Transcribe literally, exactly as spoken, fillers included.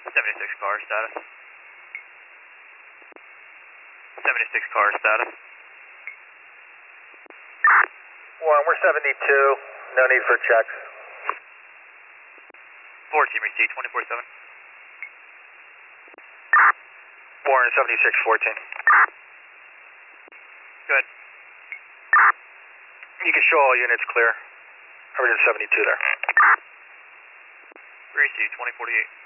seventy-six car status. seventy-six car status. Warren, we're seventy-two. No need for checks. four team receipt, twenty-four seven. Warren, seventy-six fourteen. Good. You can show all units clear. Everything's seventy-two there. Receipt, twenty forty-eight.